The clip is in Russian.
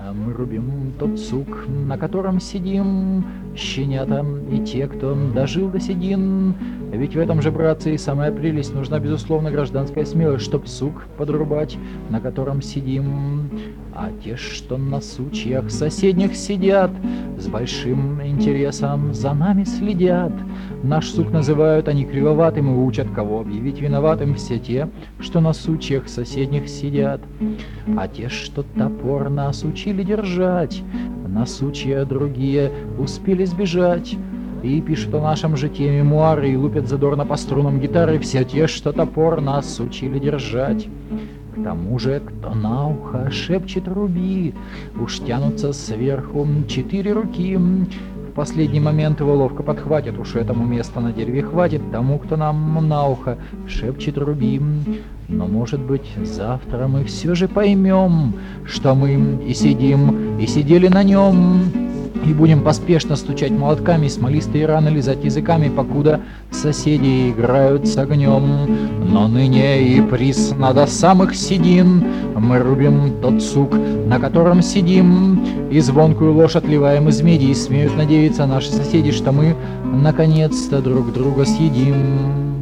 Мы рубим тот сук, на котором сидим, щенята и те, кто дожил до седин. Ведь в этом же, братцы, и самая прелесть, нужна, безусловно, гражданская смелость, чтоб сук подрубать, на котором сидим. А те, что на сучьях соседних сидят, с большим интересом за нами следят. Наш сук называют они кривоватым и учат, кого объявить виноватым, все те, что на сучьях соседних сидят. А те, что топор нас учили держать, на сучья другие успели сбежать. И пишут о нашем житье мемуары, и лупят задорно по струнам гитары все те, что топор нас учили держать. К тому же, кто на ухо шепчет «руби», уж тянутся сверху 4 руки. В последний момент его ловко подхватят, уж этому места на дереве хватит тому, кто нам на ухо шепчет «руби». Но, может быть, завтра мы все же поймем, что мы и сидим, и сидели на нем, и будем поспешно стучать молотками, смолистые раны лизать языками, покуда соседи играют с огнем. Но ныне и присно до самых седин мы рубим тот сук, на котором сидим, и звонкую ложь отливаем из меди, и смеют надеяться наши соседи, что мы наконец-то друг друга съедим.